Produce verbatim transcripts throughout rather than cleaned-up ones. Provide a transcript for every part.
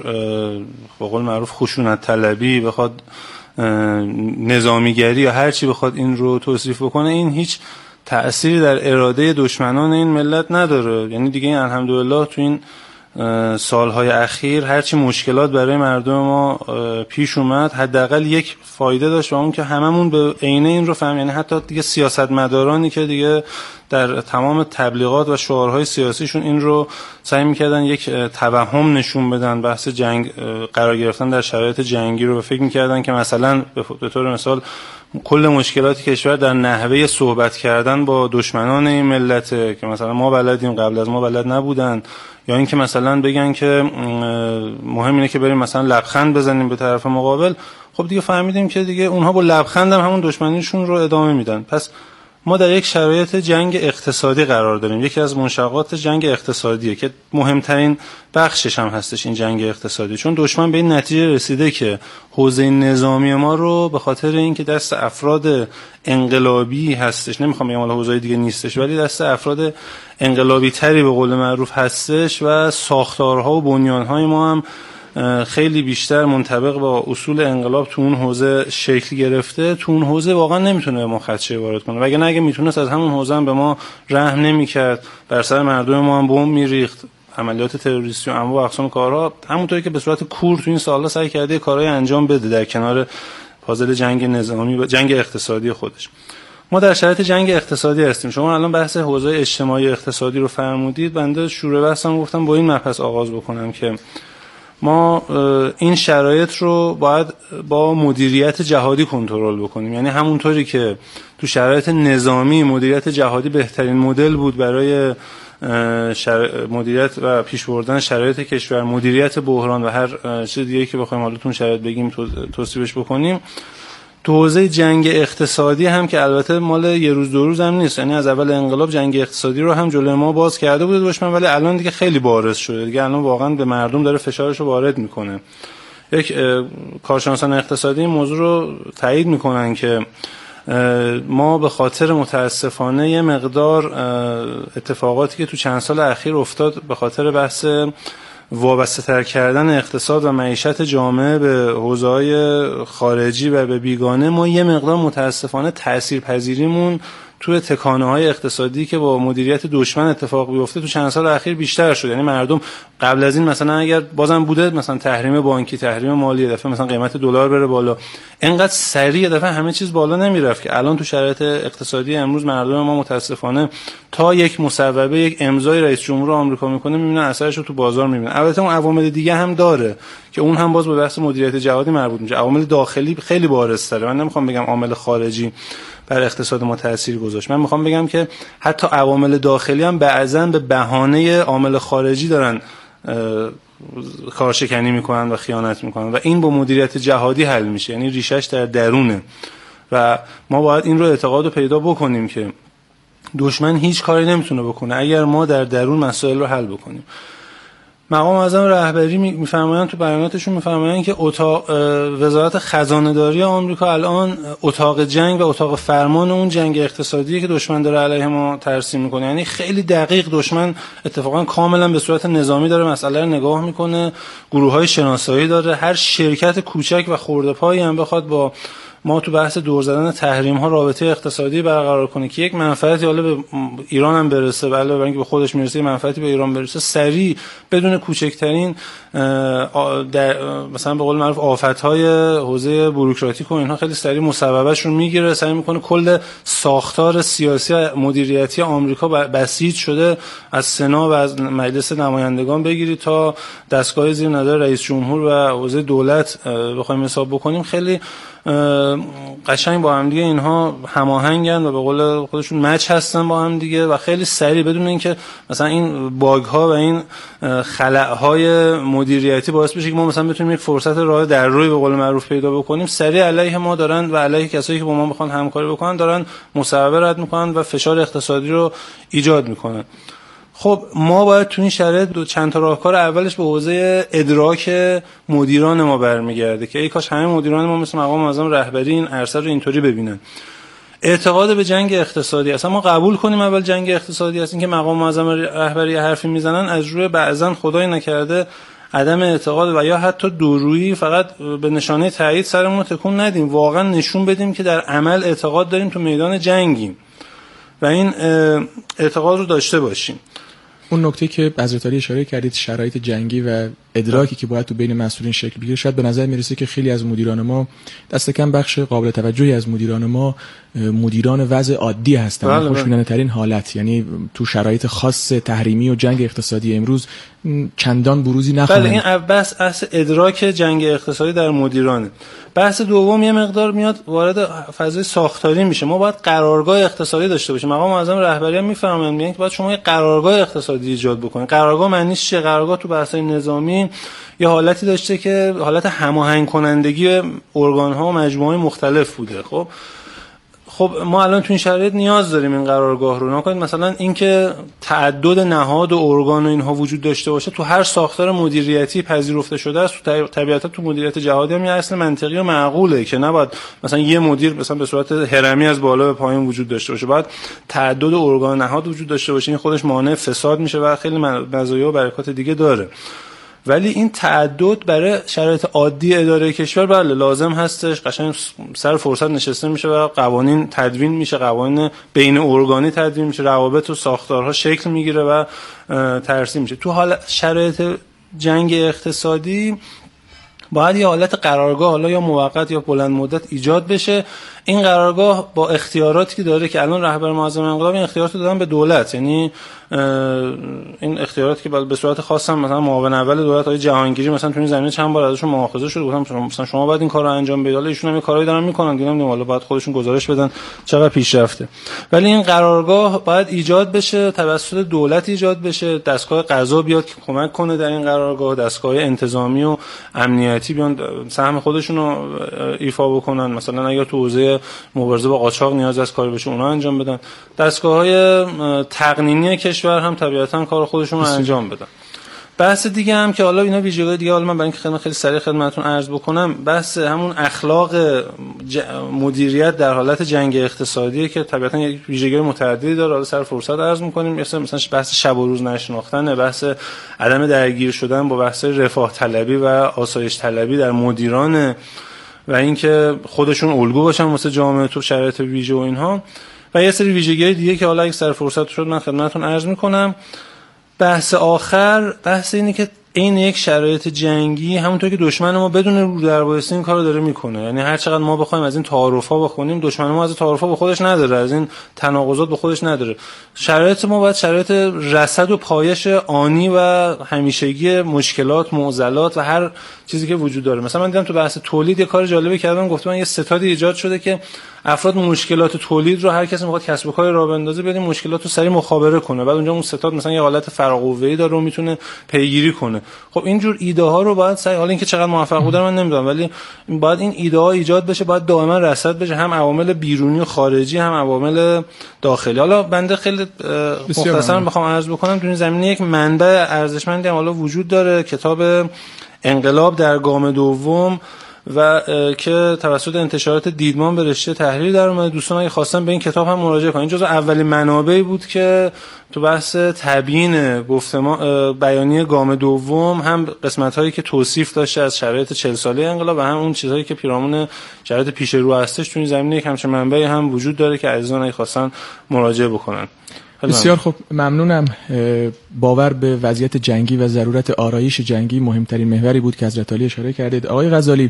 به قول معروف خشونت طلبی بخواد نظامیگری یا هر چی بخواد این رو توصیف بکنه، این هیچ تأثیری در اراده دشمنان این ملت نداره. یعنی دیگه این الحمدلله تو این سالهای اخیر هرچی مشکلات برای مردم ما پیش اومد حداقل یک فایده داشت و اون که هممون به عینه این رو فهم، یعنی حتی دیگه سیاستمدارانی که دیگه در تمام تبلیغات و شعارهای سیاسیشون این رو سعی میکردن یک توهم نشون بدن، بحث جنگ قرار گرفتن در شرایط جنگی رو، و فکر میکردن که مثلا به طور مثال کل مشکلات کشور در نحوه صحبت کردن با دشمنان این ملته که مثلا ما بلدیم قبل از ما بلد نبودن، یا اینکه مثلا بگن که مهم اینه که بریم مثلا لبخند بزنیم به طرف مقابل. خب دیگه فهمیدیم که دیگه اونها با لبخند هم همون دشمنیشون رو ادامه میدن. پس ما در یک شرایط جنگ اقتصادی قرار داریم. یکی از منشقات جنگ اقتصادیه که مهمترین بخشش هم هستش این جنگ اقتصادی، چون دشمن به این نتیجه رسیده که حوزه نظامی ما رو به خاطر اینکه دست افراد انقلابی هستش، نمیخوام بگم حالا حوزه دیگه نیستش، ولی دست افراد انقلابی تری به قول معروف هستش و ساختارها و بنیانهای ما هم خیلی بیشتر منطبق با اصول انقلاب تو اون حوزه شکل گرفته. تو اون حوزه واقعا نمیتونه به ما خدشه وارد کنه، وگرنه اگه میتونست از همون حوزه هم به ما رحم نمیکرد، بر سر مردم ما هم بمب میریخت، عملیات تروریستی و انواع اقسام کارها، همونطوری که به صورت کور تو این سالا سعی کرده کارهای انجام بده در کنار پازل جنگ نظامی و جنگ اقتصادی خودش. ما در شرایط جنگ اقتصادی هستیم. شما الان بحث حوزه اجتماعی اقتصادی رو فرمودید، بنده شروع بحثم گفتم با این مبحث آغاز بکنم که ما این شرایط رو باید با مدیریت جهادی کنترل بکنیم. یعنی همونطوری که تو شرایط نظامی مدیریت جهادی بهترین مدل بود برای مدیریت و پیش بردن شرایط کشور، مدیریت بحران و هر چیز دیگه که بخوایم حالا تو شرایط بگیم توصیفش بکنیم، تو حوزه جنگ اقتصادی هم که البته مال یه روز دو روز هم نیست، یعنی از اول انقلاب جنگ اقتصادی رو هم جلوی ما باز کرده بود دشمن، ولی الان دیگه خیلی بارز شده، دیگه الان واقعا به مردم داره فشارش رو وارد میکنه. یک کارشناسان اقتصادی این موضوع رو تایید میکنن که ما به خاطر متاسفانه یه مقدار اتفاقاتی که تو چند سال اخیر افتاد به خاطر بحث وابسته تر کردن اقتصاد و معیشت جامعه به حوزه‌های خارجی و به بیگانه، ما یه مقدار متاسفانه تاثیرپذیریمون توی تکانه‌های اقتصادی که با مدیریت دشمن اتفاق بیفته تو چند سال اخیر بیشتر شد. یعنی مردم قبل از این مثلا اگر بازم بوده مثلا تحریم بانکی، تحریم مالی، دفعه مثلا قیمت دلار بره بالا، اینقدر سریع دفعه همه چیز بالا نمیرفت که الان تو شرایط اقتصادی امروز مردم ما متاسفانه تا یک مصوبه، یک امضای رئیس جمهور آمریکا میکنه میبینن اثرش رو تو بازار میبینن. البته اون عوامل دیگه هم داره که اون هم باز به بحث مدیریت جهادی مربوط میشه. عوامل داخلی خیلی بارزتره. من نمیخوام بگم عامل خارجی بر اقتصاد ما تأثیر گذاشت، من میخوام بگم که حتی عوامل داخلی هم بعضن به بهانه عامل خارجی دارن کارشکنی میکنن و خیانت میکنن و این با مدیریت جهادی حل میشه. یعنی ریشش در درونه و ما باید این رو اعتقاد رو پیدا بکنیم که دشمن هیچ کاری نمیتونه بکنه اگر ما در درون مسائل رو حل بکنیم. مقام معظم رهبری میفرمایند تو بیاناتشون میفرمایند که اتاق وزارت خزانه‌داری آمریکا الان اتاق جنگ و اتاق فرمان اون جنگ اقتصادی که دشمن داره علیه ما ترسیم میکنه. یعنی خیلی دقیق دشمن اتفاقا کاملا به صورت نظامی داره مسئله رو نگاه میکنه، گروه‌های شناسایی داره، هر شرکت کوچک و خرده‌پایی هم بخواد با ما تو بحث دور زدن تحریم ها رابطه اقتصادی برقرار کنه که یک منفعتی حالا به ایران هم برسه، علاوه بر اینکه به خودش میرسه منفعتی به ایران برسه، سریع بدون کوچکترین مثلا به قول معروف آفت‌های حوزه بوروکراتیک و اینها خیلی سریع مسببش رو میگیره، سعی میکنه کل ساختار سیاسی مدیریتی آمریکا بسیج شده از سنا و از مجلس نمایندگان بگیری تا دستگاه زیر نظر رئیس جمهور و حوزه دولت بخوایم حساب بکنیم، خیلی قشنگ با هم دیگه اینها هماهنگن و به قول خودشون مچ هستن با هم دیگه و خیلی سریع بدون اینکه مثلا این باگ ها و این خلأ های مدیریتی باعث بشه که ما مثلا بتونیم یک فرصت راه در روی به قول معروف پیدا بکنیم، سریع علیه ما دارن و علیه کسایی که با ما بخوان همکاری بکنن دارن مصوبه رد میکنن و فشار اقتصادی رو ایجاد میکنن. خب ما باید تو این شرایط دو چند تا راهکار اولش به حوزه ادراک مدیران ما برمیگرده که ای کاش همه مدیران ما مثل مقام معظم رهبری این عرصه رو اینطوری ببینن. اعتقاد به جنگ اقتصادی، اصلا ما قبول کنیم اول جنگ اقتصادی هست، این که مقام معظم رهبری حرفی میزنن از روی بعضن خدای نکرده عدم اعتقاد و یا حتی دورویی فقط به نشانه تایید سرمون تکون ندیم، واقعا نشون بدیم که در عمل اعتقاد داریم تو میدان جنگیم و این اعتقاد رو داشته باشیم. اون نکته که حضرت علی اشاره کردید، شرایط جنگی و ادراکی که باید تو بین مسئولین شکل بگیره، شاید به نظر میرسه که خیلی از مدیران ما، دست کم بخش قابل توجهی از مدیران ما، مدیران وضع عادی هستن، خوشبینانه ترین حالت، یعنی تو شرایط خاص تحریمی و جنگ اقتصادی امروز چندان بروزی نخواهند. بله، این بحث اصل ادراک جنگ اقتصادی در مدیرانه. بحث دوم یه مقدار میاد وارد فضای ساختاری میشه. ما باید قرارگاه اقتصادی داشته باشیم. مقام معظم رهبری هم میفرمایند میگن که باید شما یه قرارگاه اقتصادی ایجاد بکنید. قرارگاه معنیش چیه؟ قرارگاه تو بحث‌های نظامی یه حالتی داشته که حالت هماهنگ کنندگی ارگان‌ها و مجموعه‌های مختلف بوده. خب خب ما الان تو این شرایط نیاز داریم این قرارگاه رو. نکنید مثلا اینکه تعدد نهاد و ارگان و اینها وجود داشته باشه تو هر ساختار مدیریتی پذیرفته شده است. تو طبیعتا تو مدیریت جهادی هم یه اصل منطقی و معقوله که نباید مثلا یه مدیر مثلا به صورت هرمی از بالا به پایین وجود داشته باشه، باید تعدد ارگان و نهاد وجود داشته باشه. این خودش مانع فساد میشه و خیلی مزایا و برکات دیگه داره. ولی این تعدد برای شرایط عادی اداره کشور بله لازم هستش، قشنگ سر فرصت نشسته میشه و قوانین تدوین میشه، قوانین بین ارگانی تدوین میشه، روابط و ساختارها شکل میگیره و ترسیم میشه. تو حال شرایط جنگ اقتصادی باید یه حالت قرارگاه حالا یا موقت یا بلند مدت ایجاد بشه. این قرارگاه با اختیاراتی که داره که الان رهبر معظم انقلاب این اختیارات رو دادن به دولت، یعنی این اختیاراتی که به صورت خاص هم مثلا معاون اول دولت آقای جهانگیری مثلا تو این زمینه چند بار ازشون مؤاخذه شده، گفتم مثلا شما باید این کارو انجام بدید. حالا ایشون هم کارهایی دارن میکنن دیگه، نمیدونم حالا باید خودشون گزارش بدن چقدر پیشرفته. ولی این قرارگاه باید ایجاد بشه، توسط دولت ایجاد بشه، دستگاه قضا بیاد که کمک کنه در این قرارگاه، دستگاه انتظامی و امنیتی بیان سهم خودشون رو ایفا بکنن. مثلا اگه تو حوزه مبارزه با قاچاق نیاز است کاری بشه اونا انجام بدن. دستگاه‌های تقنینی کشور هم طبیعتاً کار خودشون رو انجام بدن. بحث دیگه هم که حالا اینا ویژگی دیگه، حالا من برای اینکه خیلی خیلی سریع خدمتتون عرض بکنم، بحث همون اخلاق ج... مدیریت در حالت جنگ اقتصادیه که طبیعتاً یک ویژگی متعددی داره. حالا سر فرصت عرض می‌کنیم. مثلا مثلا بحث شب و روز نشناختن، بحث عدم درگیر شدن با بحث رفاه طلبی و آسایش طلبی در مدیران و اینکه خودشون الگو باشن واسه جامعه تو شرایط ویژه و اینها، و یه سری ویژگی‌های دیگه که حالا اگه سر فرصت شد من خدمتتون عرض می‌کنم. بحث آخر بحث اینه که این یک شرایط جنگی همونطور که دشمن ما بدون رو در وایسی این کارو داره میکنه. یعنی هر چقدر ما بخوایم از این تعارف‌ها بخونیم، دشمن ما از این تعارف‌ها به خودش نداره، از این تناقضات به خودش نداره. شرایط ما باید شرایط رصد و پایش آنی و همیشگی مشکلات، معضلات و هر چیزی که وجود داره. مثلا من دیدم تو بحث تولید یه کار جالبی کردن، گفتم من یه ستادی ایجاد شده که افراد مشکلات تولید رو هر کسی میخواد کسب و کاری راه بندازه بیاد این مشکلات رو سریع مخابره کنه، بعد اونجا اون ستاد مثلا یه حالت فراقوه‌ای داره و میتونه پیگیری کنه. خب اینجور ایده ها رو باید سعی، حالا اینکه چقدر موفق بودن من نمیدونم، ولی باید این ایده ها ایجاد بشه، باید دائما رصد بشه، هم عوامل بیرونی و خارجی هم عوامل داخلی. حالا بنده خیلی مختصرا بخوام عرض بکنم، تو این زمینه یک منبع ارزشمندی هم حالا وجود داره، کتاب انقلاب در گام دوم و که توسط انتشارات دیدمان به رشته تحریر در اومده. دوستان اگه خواستن به این کتاب هم مراجعه کنن. این جزو اولین منابعی بود که تو بحث تبیین گفتمان بیانیه گام دوم هم قسمت‌هایی که توصیف داشته از شرایط چهل ساله انقلاب و هم اون چیزهایی که پیرامون شرایط پیش رو هستش، تو این زمینه یک همچین منبعی هم وجود داره که عزیزان اگه خواستن مراجعه بکنن. بسیار خوب، ممنونم. باور به وضعیت جنگی و ضرورت آرایش جنگی مهمترین محوری بود که حضرت علی اشاره کردید. آقای غزالی،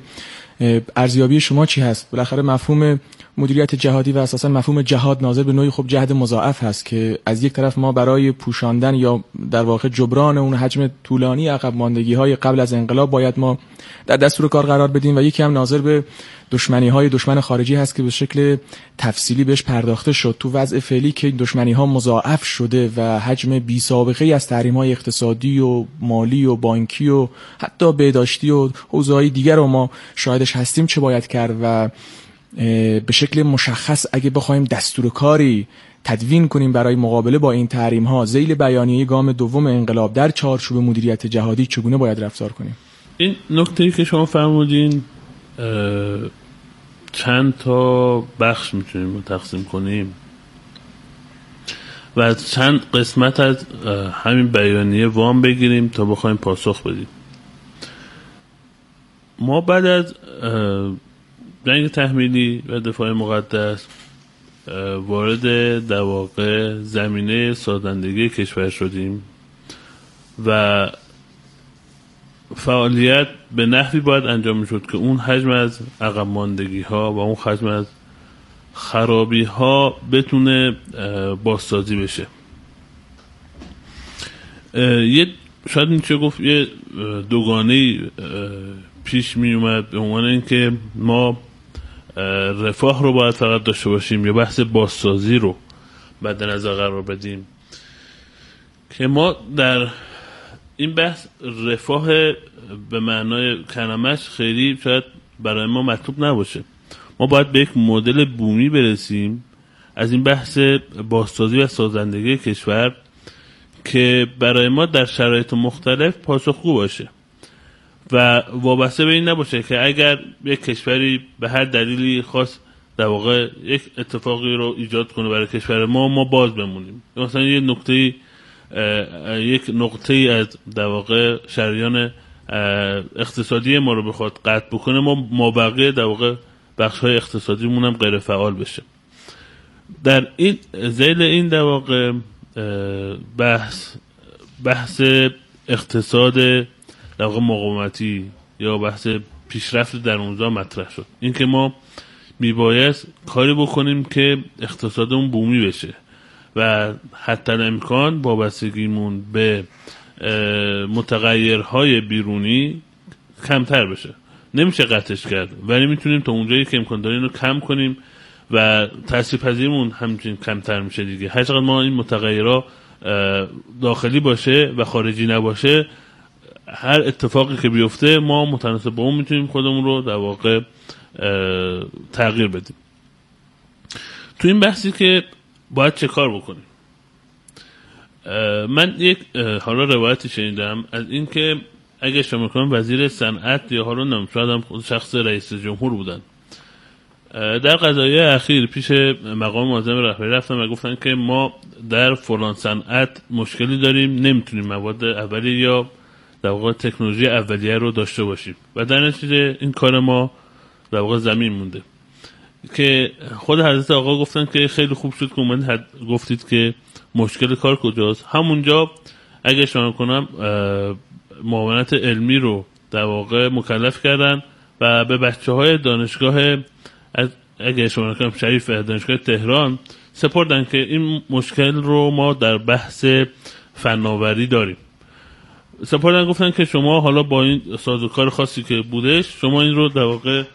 ارزیابی شما چی هست؟ بالاخره مفهوم مدیریت جهادی و اساسا مفهوم جهاد ناظر به نوعی خب جهد مضاعف هست که از یک طرف ما برای پوشاندن یا در واقع جبران اون حجم طولانی عقب ماندگی های قبل از انقلاب باید ما در دستور کار قرار بدیم و یکی هم ناظر به دشمنی های دشمن خارجی هست که به شکل تفصیلی بهش پرداخته شد. تو وضع فعلی که دشمنی ها مضاعف شده و حجم بی سابقه از تحریم های اقتصادی و مالی و بانکی و حتی بهداشتی و حوزه‌های دیگر رو ما شاهدش هستیم، چه باید کرد و به شکل مشخص اگه بخوایم دستور کاری تدوین کنیم برای مقابله با این تحریم ها ذیل بیانیه گام دوم انقلاب در چارچوب مدیریت جهادی چگونه باید رفتار کنیم؟ این نکته‌ای که شما فرمودین چند تا بخش میتونیم تقسیم کنیم و از چند قسمت از همین بیانیه وام بگیریم تا بخوایم پاسخ بدیم. ما بعد از جنگ تحمیلی و دفاع مقدس وارد در واقع زمینه سازندگی کشور شدیم و فعالیت به نحوی باید انجام میشد که اون حجم از عقب ماندگی ها و اون حجم از خرابی ها بتونه بازسازی بشه. یه شاید میشه گفت یه دوگانه پیش می اومد به عنوان اینکه ما رفاه رو باید فقط داشته باشیم یا بحث بازسازی رو بعد نظر قرار بدیم، که ما در این بحث رفاه به معنای کلمش خیلی شاید برای ما مطلوب نباشه. ما باید به یک مدل بومی برسیم از این بحث بازسازی و سازندگی کشور که برای ما در شرایط مختلف پاسخگو باشه و وابسته به این نباشه که اگر یک کشوری به هر دلیلی خاص در واقع یک اتفاقی رو ایجاد کنه برای کشور ما ما باز بمونیم. مثلا یک نقطه یک نقطه از در واقع شریان اقتصادی ما رو بخواد قطع بکنه، ما مابقی در واقع بخش‌های اقتصادیمون هم غیر فعال بشه. در این ذیل این در واقع بحث بحث اقتصاد در واقع مقاومتی یا بحث پیشرفت در اونجا مطرح شد. این که ما میبایست کاری بکنیم که اقتصادمون بومی بشه و حتی امکان وابستگیمون به متغیرهای بیرونی کمتر بشه. نمیشه قطعش کرد ولی میتونیم تا اونجایی که امکان داره اینو کم کنیم و تاثیرپذیریمون همچنین کمتر میشه دیگه. هر چقدر ما این متغیرها داخلی باشه و خارجی نباشه، هر اتفاقی که بیفته ما متناسب با اون میتونیم خودمون رو در واقع تغییر بدیم. تو این بحثی که باید چه کار بکنیم، من یک حالا روایتی شنیدم از این که اگه شما کنم وزیر صنعت یا حالا نم شاید هم خود شخص رئیس جمهور بودن، در قضایای اخیر پیش مقام معظم رهبری رفتن و گفتن که ما در فلان صنعت مشکلی داریم، نمیتونیم مواد اولیه یا در واقع تکنولوژی اولیه رو داشته باشیم و در نتیجه این کار ما در واقع زمین مونده. که خود حضرت آقا گفتن که خیلی خوب شد که اومدید گفتید که مشکل کار کجاست. همونجا اگه شما کنم معاونت علمی رو در واقع مکلف کردن و به بچه های دانشگاه اگه شما کنم شریف دانشگاه تهران سپردن که این مشکل رو ما در بحث فناوری داریم. سپردن گفتن که شما حالا با این سازوکار خاصی که بودش شما این رو در واقع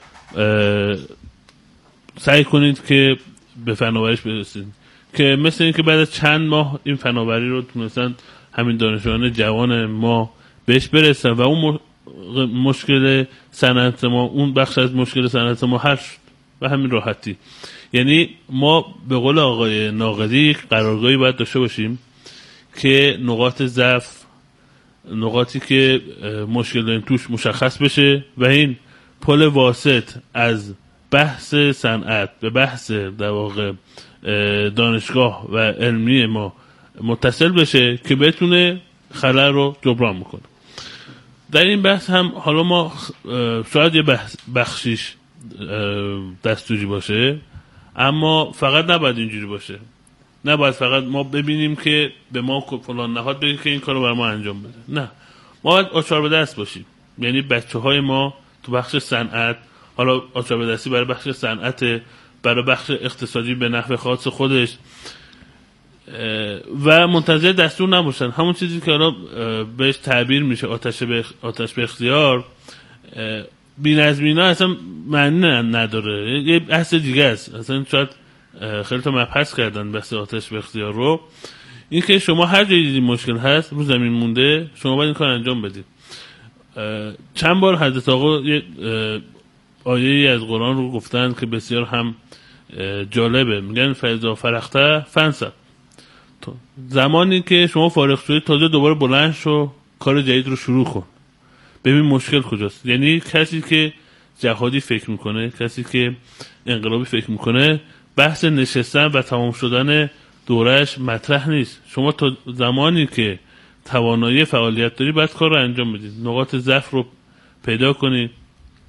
سعی کنید که به فناوریش برسید، که مثل این که بعد از چند ماه این فناوری رو تونستن همین دانشجویان جوان ما بهش برسن و اون مشکل صنعت ما، اون بخش از مشکل صنعت ما حل شد و همین راحتی. یعنی ما به قول آقای ناقدی یک قرارگاهی باید داشته باشیم که نقاط ضعف، نقاطی که مشکل داریم توش مشخص بشه و این پل واسط از بحث صنعت به بحث در واقع دانشگاه و علمی ما متصل بشه که بتونه خلل رو جبران بکنه. در این بحث هم حالا ما شاید یه بحث بخشیش دستوری باشه، اما فقط نباید اینجوری باشه. نباید فقط ما ببینیم که به ما فلان نهاد بگه که این کارو برای ما انجام بده. نه، ما باید آچار به دست باشیم. یعنی بچه های ما تو بخش صنعت، حالا آچار به دستی برای بخش صنعت، برای بخش اقتصادی به نحو خاص خودش و منتظر دستور نباشن. همون چیزی که حالا بهش تعبیر میشه آتش به آتش به اختیار، بی‌نظمینا اصلا معنی نداره، یه بحث دیگه است. اصلا شاید خیلی تا مبحث کردن بحث آتش به اختیار رو. این که شما هر جایی دیدید مشکل هست رو زمین مونده، شما باید این کار انجام بدید. چند بار حضرت آقا یه آیه‌ای از قرآن رو گفتن که بسیار هم جالبه. میگن فاذا فرغت فانصب، زمانی که شما فارغ شدید تازه دوباره بلند شو کار جدید رو شروع کن، ببین مشکل کجاست. یعنی کسی که جهادی فکر میکنه، کسی که انقلابی فکر میکنه، بحث نشستن و تمام شدن دورش مطرح نیست. شما تا زمانی که توانایی فعالیت داری باید کار رو انجام بدید، نقاط ضعف رو پیدا کنید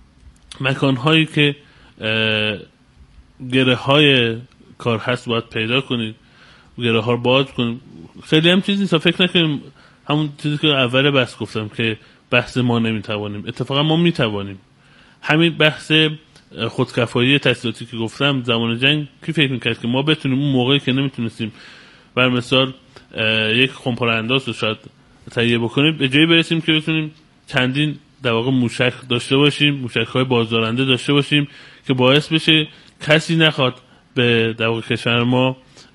مکان‌هایی که گره های کار هست باید پیدا کنید، گره ها رو باز کنید. خیلی هم چیزی نیست، فکر نکنیم همون چیزی که اول بحث گفتم که بحث ما نمیتوانیم، اتفاقا ما میتوانیم. همین بحث خودکفایی تحصیلاتی که گفتم زمان جنگ کی فکر میکرد که ما بتونیم اون موقعی که نمیتونستیم بر مثال یک خمپاره انداز رو شاید تهیه بکنیم به جایی برسیم که بتونیم چندین در واقع موشک داشته باشیم، موشک‌های بازدارنده داشته باشیم که باعث بشه کسی نخواد به در واقع کشور ما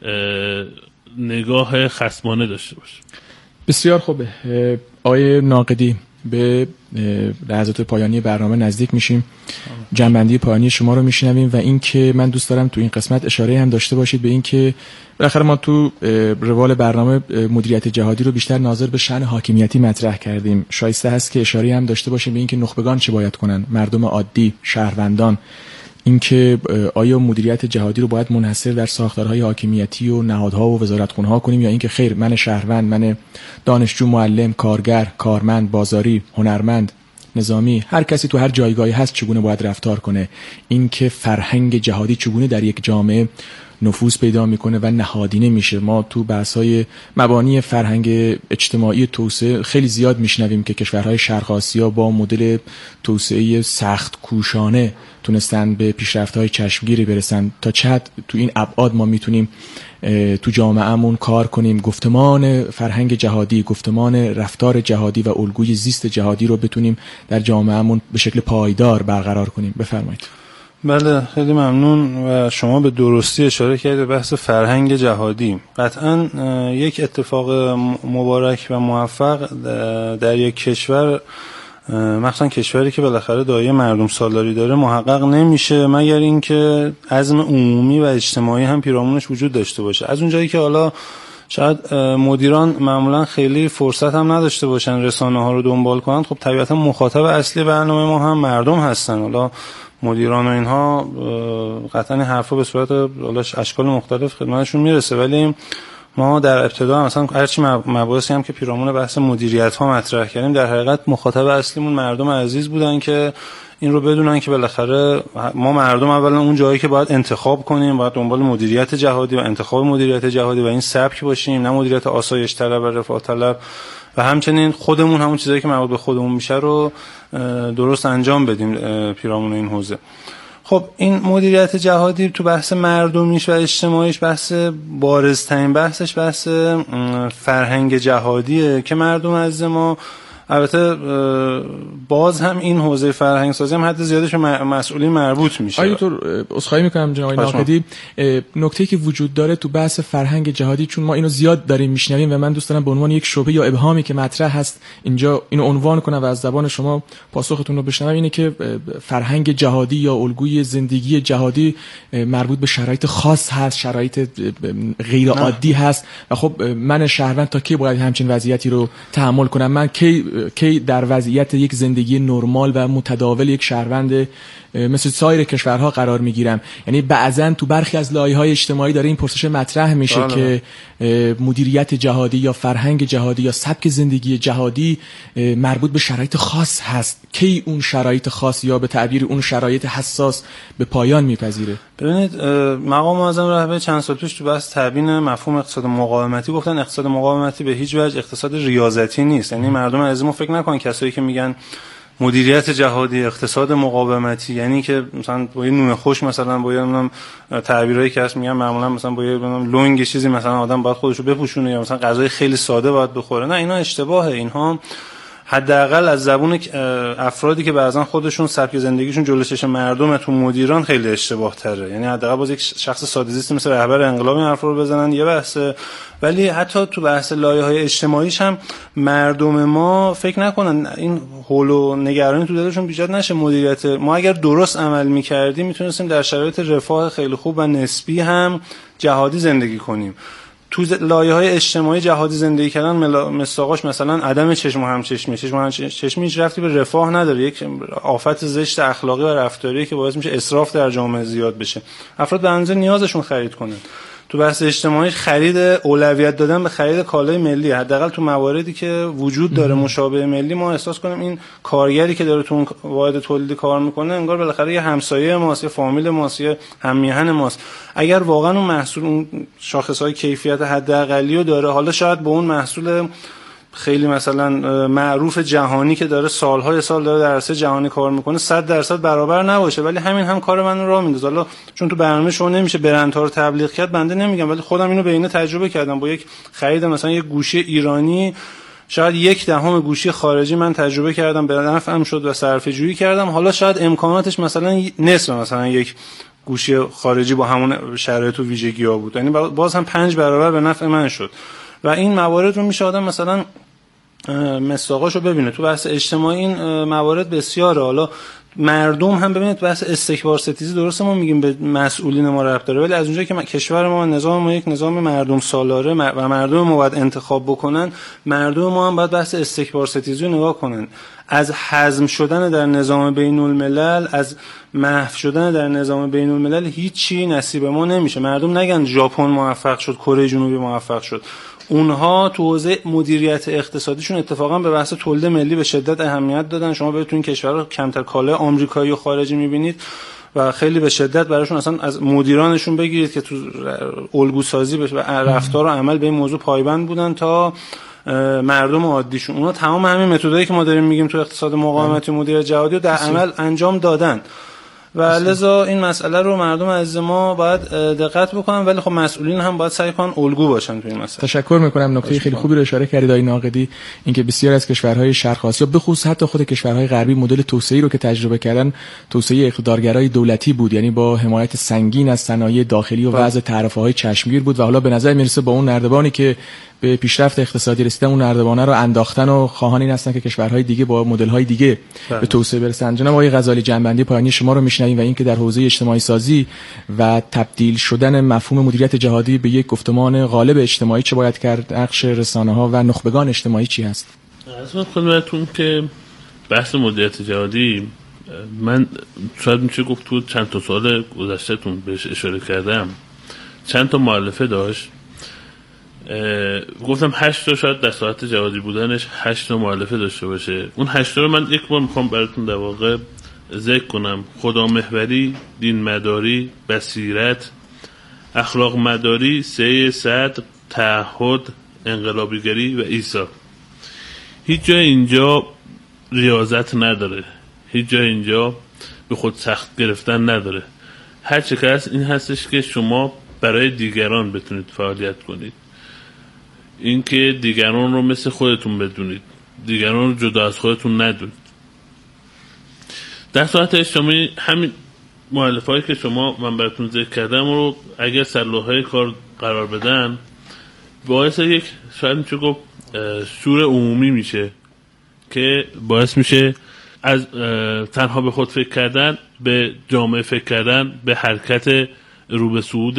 نگاه خصمانه داشته باشه. بسیار خوبه. آقای ناقدی، به لحظات پایانی برنامه نزدیک میشیم. جنبندی پایانی شما رو میشنویم و این که من دوست دارم تو این قسمت اشاره هم داشته باشید به این که بالاخره ما تو روال برنامه مدیریت جهادی رو بیشتر ناظر به شأن حاکمیتی مطرح کردیم. شایسته هست که اشاره هم داشته باشیم به این که نخبگان چه باید کنن، مردم عادی، شهروندان. اینکه آیا مدیریت جهادی رو باید منحصر در ساختارهای حاکمیتی و نهادها و وزارتخونه‌ها کنیم یا اینکه خیر، من شهروند، من دانشجو، معلم، کارگر، کارمند، بازاری، هنرمند، نظامی، هر کسی تو هر جایگاهی هست چگونه باید رفتار کنه. اینکه فرهنگ جهادی چگونه در یک جامعه نفوذ پیدا میکنه و نهادینه میشه. ما تو بحث‌های مبانی فرهنگ اجتماعی توسعه خیلی زیاد میشنویم که کشورهای شرق آسیا با مدل توسعه سخت کوشانه تونستن به پیشرفت‌های چشمگیری برسن. تا چه حد تو این ابعاد ما میتونیم تو جامعهمون کار کنیم، گفتمان فرهنگ جهادی، گفتمان رفتار جهادی و الگوی زیست جهادی رو بتونیم در جامعهمون به شکل پایدار برقرار کنیم. بفرمایید. بله، خیلی ممنون و شما به درستی اشاره کردید به بحث فرهنگ جهادی. قطعا یک اتفاق مبارک و موفق در یک کشور، مخصوصا کشوری که بالاخره دایه مردم سالاری داره، محقق نمیشه مگر اینکه عزم عمومی و اجتماعی هم پیرامونش وجود داشته باشه. از اونجایی که حالا شاید مدیران معمولا خیلی فرصت هم نداشته باشن رسانه ها رو دنبال کنن، خب طبیعتا مخاطب اصلی برنامه ما هم مردم هستن. حالا مدیران و اینها قطعا این حرفا به صورت اشکال مختلف خدمتشون میرسه، ولی ما در ابتدا هم مثلا هرچی مباحثی هم که پیرامون بحث مدیریت ها مطرح کردیم، در حقیقت مخاطب اصلیمون مردم عزیز بودن که این رو بدونن که بالاخره ما مردم اولا اون جایی که باید انتخاب کنیم، باید دنبال مدیریت جهادی و انتخاب مدیریت جهادی و این سبک باشیم، نه مدیریت آسایش طلب و رفاه طلب، و همچنین خودمون همون چیزایی که مربوط به خودمون میشه رو درست انجام بدیم پیرامون این حوزه. خب این مدیریت جهادی تو بحث مردمیش و اجتماعیش، بحث بارزترین بحثش بحث فرهنگ جهادیه که مردم از ما، البته باز هم این حوزه فرهنگ سازی هم حد زیادش به مسئولین مربوط میشه. آیا تو عذرخواهی میکنم جناب ناقدی، نکته‌ای که وجود داره تو بحث فرهنگ جهادی، چون ما اینو زیاد داریم میشنویم و من دوست دارم به عنوان یک شبهه یا ابهامی که مطرح هست اینجا اینو عنوان کنم و از زبان شما پاسختون رو بشنوم، اینه که فرهنگ جهادی یا الگوی زندگی جهادی مربوط به شرایط خاص هست، شرایط غیر عادی هست و خب من شهروند تا کی باید همچین وضعیتی رو تحمل کنم؟ من کی کی در وضعیت یک زندگی نرمال و متداول یک شهروند مثل سایر کشورها قرار میگیرم؟ یعنی بعضن تو برخی از لایه‌های اجتماعی داره این پرسش مطرح میشه آه که مدیریت جهادی یا فرهنگ جهادی یا سبک زندگی جهادی مربوط به شرایط خاص هست. کی اون شرایط خاص یا به تعبیر اون شرایط حساس به پایان میپذیره؟ ببینید، مقام معظم رهبری چند سال پیش تو بحث تبیین مفهوم اقتصاد مقاومتی گفتن اقتصاد مقاومتی به هیچ وجه اقتصاد ریاضتی نیست. یعنی مردم عزیزمون فکر نکنن کسایی که میگن مدیریت جهادی اقتصاد مقاومتی یعنی که مثلا با یه نون خوش مثلا با یه تعبیرایی که هست میگن معمولا مثلا با یه لونگ چیزی مثلا آدم باید خودش رو بپوشونه یا مثلا غذای خیلی ساده باید بخوره. نه، اینا اشتباهه. اینها حداقل از زبون افرادی که بعضا خودشون سبک زندگیشون جلوی چشم مردم تو مدیران خیلی اشتباه تره. یعنی حداقل باز یک شخص ساده‌زیست مثل رهبر انقلاب این حرف رو بزنن یه بحثه، ولی حتی تو بحث لایه‌های اجتماعیش هم مردم ما فکر نکنن این حول و نگرانی تو دلشون ایجاد نشه. مدیریت ما اگر درست عمل می‌کردیم میتونستیم در شرایط رفاه خیلی خوب و نسبی هم جهادی زندگی کنیم. تو لایه‌های اجتماعی جهادی زندگی کردن مصداقش مثلا عدم چشم و همچشمی، چشم و همچشمی هیچ ربطی به رفاه نداره، یک آفت زشت اخلاقی و رفتاری که باعث میشه اسراف در جامعه زیاد بشه. افراد به اندازه نیازشون خرید کنن. تو تو بحث اجتماعی خرید اولویت دادن به خرید کالای ملی، حداقل تو مواردی که وجود داره مشابه ملی، ما احساس کنیم این کارگری که داره تو اون واحد تولیدی کار میکنه انگار بالاخره یه همسایه ماست، یه فامیل ماست، یه هممیهن ماست. اگر واقعا اون محصول اون شاخصهای کیفیت حداقلی رو داره، حالا شاید با اون محصول خیلی مثلا معروف جهانی که داره سالهای سال داره در عرصه جهانی کار میکنه صد درصد برابر نباشه، ولی همین هم کار من رو راه میندازه. حالا چون تو برنامه شما نمیشه برندها رو تبلیغ کرد، بنده نمیگم، ولی خودم اینو بینه تجربه کردم. با یک خرید مثلا یک گوشی ایرانی شاید یک دهم گوشی خارجی من تجربه کردم، به نفعم شد و صرفه جویی کردم. حالا شاید امکاناتش مثلا نصف مثلا یک گوشی خارجی با همون شرایط و ویژگی‌ها بود، یعنی باز هم پنج برابر به نفع من شد. و این موارد رو میشه آدم مثلا مصداقاشو ببینه. تو بحث اجتماعی این موارد بسیاره. حالا مردم هم ببینید بحث استکبار ستیزی، درسته ما میگیم به مسئولین ما ربط داره، ولی از اونجایی که کشور ما نظام ما یک نظام مردم سالاره و مردم ما باید انتخاب بکنن، مردم ما هم باید بحث استکبار ستیزی رو نگاه کنن. از حزم شدن در نظام بین الملل، از محو شدن در نظام بین الملل هیچی نصیب ما نمیشه. مردم نگن ژاپن موفق شد، کره جنوبی موفق شد. اونها تو حوزه مدیریت اقتصادیشون اتفاقا به بحث تولید ملی به شدت اهمیت دادن. شما برید تو این کشورها کمتر کالای آمریکایی و خارجی میبینید و خیلی به شدت براشون اصلا از مدیرانشون بگیرید که تو الگو سازی و رفتار و عمل به این موضوع پایبند بودن تا مردم عادیشون. اونا تمام همین متدایی که ما داریم میگیم تو اقتصاد مقاومتی و مدیریت جهادی رو در عمل انجام دادن و لذا این مسئله رو مردم عزیز ما باید دقت بکنن، ولی خب مسئولین هم باید سعی کنن الگو باشن تو این مسئله. تشکر میکنم. نکته خیلی خوبی رو اشاره کردید آقای ناقدی، اینکه بسیار از کشورهای شرق آسیا به خصوص حتی خود کشورهای غربی مدل توسعه‌ای رو که تجربه کردن توسعه اقتدارگرای دولتی بود، یعنی با حمایت سنگین از صنایع داخلی و وضع تعرفه‌های چشمگیر بود و حالا به نظر میرسه با اون نردبانی که به پیشرفت اقتصادی رسیدن اون نردبانه رو انداختن و خواهان این هستن که کشورهای دیگه با مدل‌های دیگه بله. به توسعه برسن. جناب آقای غزالی، جنبندی پایانی شما رو میشنویم و اینکه در حوزه اجتماعی سازی و تبدیل شدن مفهوم مدیریت جهادی به یک گفتمان غالب اجتماعی چه باید کرد؟ نقش رسانه‌ها و نخبگان اجتماعی چی هست؟ از خدمتتون که بحث مدیریت جهادی، من شاید میشه گفت تو چند تا سال گذشته‌تون بهش اشاره کردم، چند تا مؤلفه داشت. گفتم هشت تا شاید در ساعت جهادی بودنش هشت تا مؤلفه داشته باشه. اون هشت تا رو من یک بار میخوام براتون در واقع ذکر کنم: خدا محوری، دین مداری، بصیرت، اخلاق مداری، سعی صدر، تعهد، انقلابیگری و عیسی. هیچ جای اینجا ریاضت نداره، هیچ جای اینجا به خود سخت گرفتن نداره. هر چه که هست این هستش که شما برای دیگران بتونید فعالیت کنید، اینکه دیگران رو مثل خودتون بدونید، دیگران رو جدا از خودتون ندونید. در ساعت اجتماعی همین مؤلفه‌ای که شما من براتون ذکر کردم رو اگر سلاح‌های کار قرار بدن، باعث یک شاید میشه گفت شور عمومی میشه که باعث میشه از تنها به خود فکر کردن به جامعه فکر کردن، به حرکت رو به صعود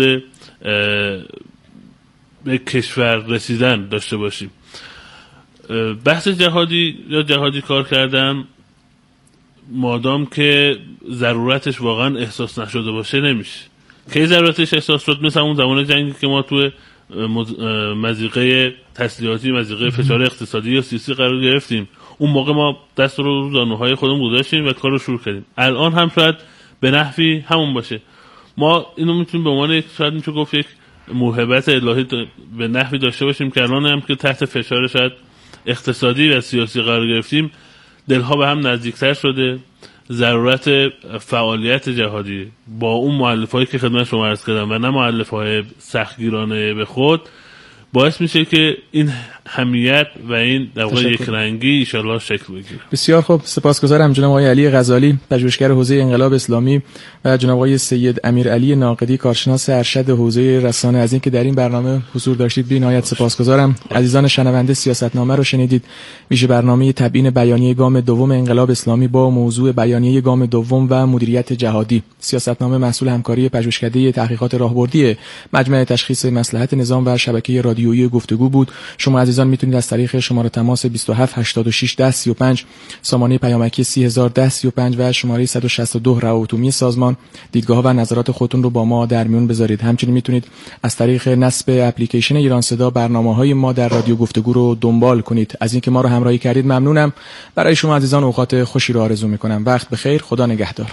به کشور رسیدن داشته باشیم. بحث جهادی یا جهادی کار کردن مادام که ضرورتش واقعا احساس نشده باشه نمیشه. که ضرورتش احساس شد مثل اون زمان جنگی که ما توی مضیقه تسلیحاتی، مضیقه فشار اقتصادی یا سیاسی قرار گرفتیم، اون موقع ما دست رو رو زانوهای خودمون گذاشتیم و کار رو شروع کردیم. الان هم شاید به نحوی همون باشه. ما اینو میتونیم به عنوان یک شاید میشه گفت یک موهبت الهی به نحوی داشته باشیم که الان هم که تحت فشار شاید اقتصادی و سیاسی قرار گرفتیم، دلها به هم نزدیکتر شده. ضرورت فعالیت جهادی با اون مؤلفه‌ای که خدمت شما عرض کردم و نه مؤلفه‌های سختگیرانه به خود باعث میشه که این همیت و این در واقع یک رنگی ان شاءالله شکل بگیره. بسیار خوب، سپاسگزارم جناب آقای علی غزالی، پژوهشگر حوزه انقلاب اسلامی، و جناب آقای سید امیرعلی ناقدی، کارشناس ارشد حوزه رسانه، از اینکه در این برنامه حضور داشتید. بی نهایت سپاسگزارم. عزیزان شنونده، سیاستنامه رو شنیدید، ویژه برنامه تبیین بیانیه گام دوم انقلاب اسلامی با موضوع بیانیه گام دوم و مدیریت جهادی. سیاستنامه محصول همکاری پژوهشکده تحقیقات راهبردی مجمع تشخیص مصلحت نظام و شبکه رادیویی گفتگو بود. شما عزیزان عزیزان میتونید از طریق شماره تماس بیست و هفت هشتاد و شش ده سی و پنج، سامانه پیامکی سی هزار ده سی و پنج و شماره صد و شصت و دو روابط عمومی سازمان دیدگاه و نظرات خودتون رو با ما در میون بذارید. همچنین میتونید از طریق نصب اپلیکیشن ایران صدا برنامه‌های ما در رادیو گفتگو رو دنبال کنید. از اینکه ما رو همراهی کردید ممنونم. برای شما عزیزان اوقات خوشی رو آرزو میکنم. وقت بخیر. خدا نگهدار.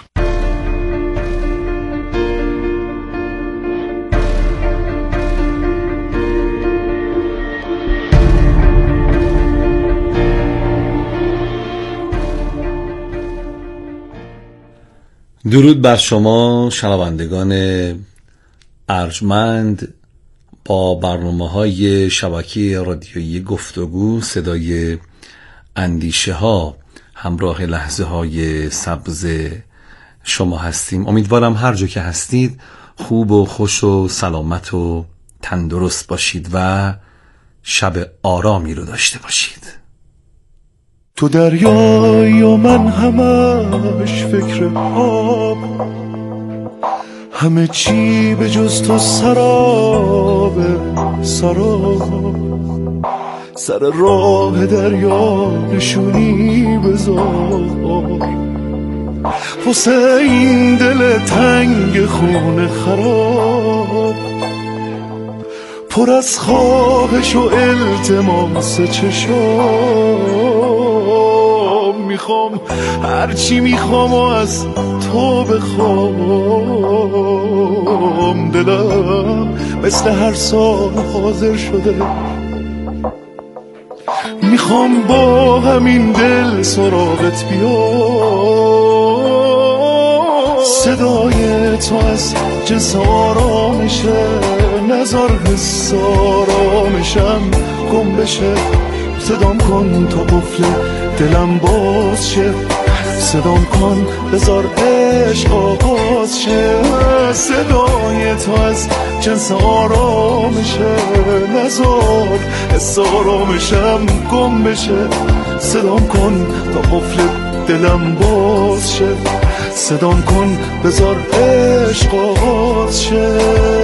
درود بر شما شنوندگان ارجمند. با برنامه‌های شبکه رادیویی گفتگو صدای اندیشه ها همراه لحظه های سبز شما هستیم. امیدوارم هر جا که هستید خوب و خوش و سلامت و تندرست باشید و شب آرامی رو داشته باشید. تو دریای و من همش فکر آب، همه چی به جز تو سراب سراب، سر راه دریا نشونی بذار واسه این دل تنگ خون خراب، پر از خواهش و التماس چشام، میخوام هرچی میخوام و از تو بخوام، دلم مثل هر سال حاضر شده، میخوام با همین دل سراغت بیام، صدای تو از جنس آرامشه، نزار حس آرامشم گم بشه، صدام کن تا قفل دلم باز شه، صدام کن بذار عشق آغاز شه، صدای تو از جنس آرامشه، نزار حس آرامشم گم بشه، صدام کن تا قفل دلم باز شه، صدام کن بذار عشق آغاز شه.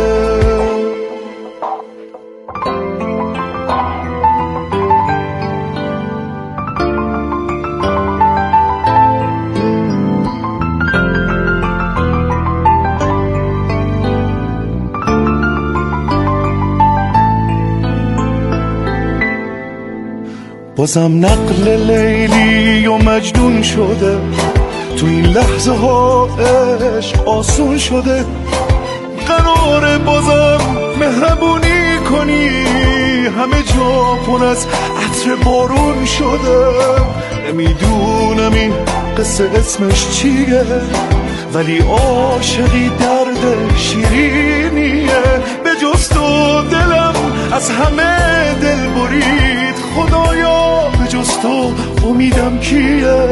بازم نقل لیلی و مجنون شده، تو این لحظه ها عشق آسون شده، قراره بازم مهربونی کنی، همه جا پر از عطر بارون شده، نمیدونم این قصه اسمش چیه، ولی عاشقی درد شیرینیه، به جز تو دلم از همه دل برید، خدایا به جز تو امیدم کیه،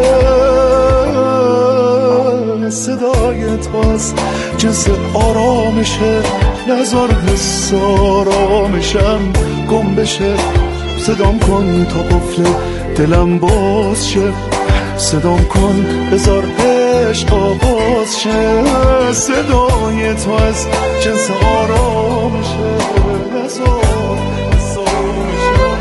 صدای تو از جنس آرامشه، نزار حس آرامشم گم بشه، صدام کن تا قفل دلم باز شه، صدام کن بذار عشق آغاز شه، صدای تو از جنس آرامشه، نزار حس آرامشم.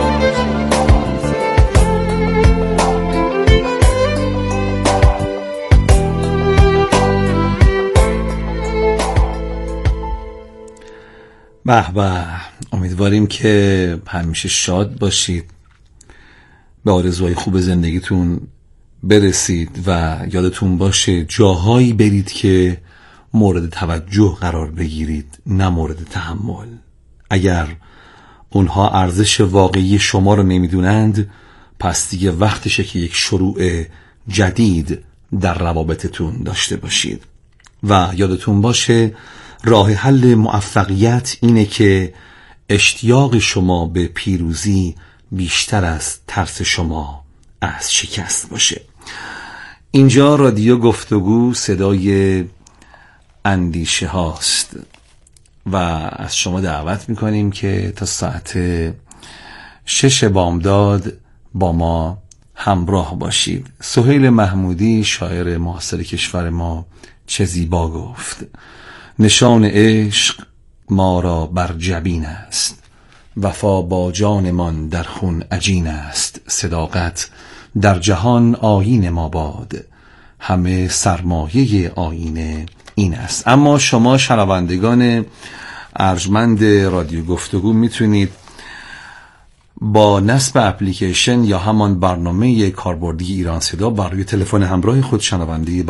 به به، امیدواریم که همیشه شاد باشید، به آرزوهای خوب زندگیتون برسید و یادتون باشه جاهایی برید که مورد توجه قرار بگیرید، نه مورد تحمل. اگر اونها ارزش واقعی شما رو نمیدونند، پس دیگه وقتشه که یک شروع جدید در روابطتون داشته باشید. و یادتون باشه راه حل موفقیت اینه که اشتیاق شما به پیروزی بیشتر از ترس شما از شکست باشه. اینجا رادیو گفتگو صدای اندیشه هاست و از شما دعوت میکنیم که تا ساعت شش بامداد با ما همراه باشید. سهیل محمودی شاعر معاصر کشور ما چه زیبا گفت: نشان عشق ما را بر جبین است، وفا با جانمان در خون عجین است. صداقت در جهان آیین ما باد، همه سرمایه آیین این است. اما شما شنوندگان ارجمند رادیو گفتگو میتونید با نصب اپلیکیشن یا همان برنامه کاربردی ایران صدا بر روی تلفن همراه خود شنونده